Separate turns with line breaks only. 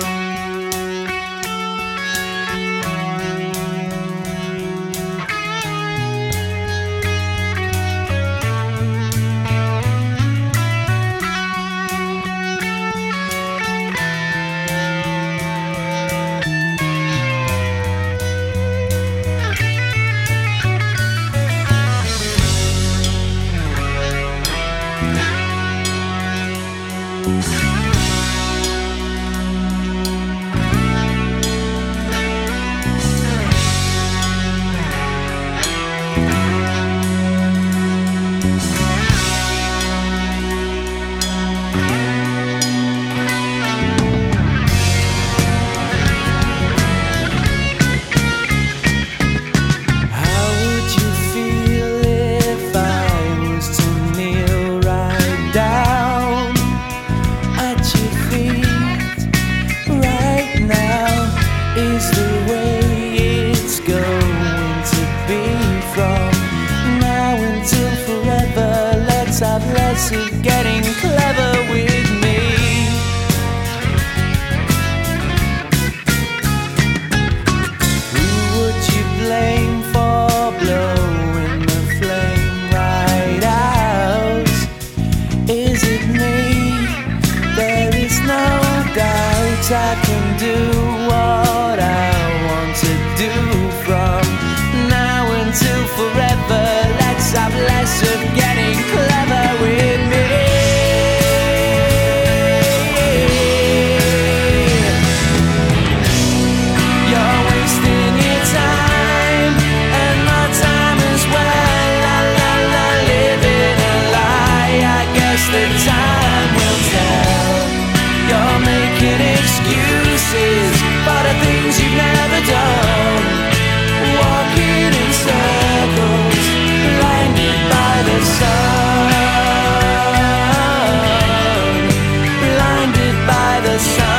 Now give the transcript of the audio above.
Less of getting clever with me. Who would you blame for blowing the flame right out? Is it me? There is no doubt I can do what I want to do from now until forever. Let's have less of getting clever with me. You're wasting your time and my time as well. La la la, living a lie. I guess the time will tell. You're making excuses for the things you've never done. Walking in circles, blinded by the sun, blinded by the sun.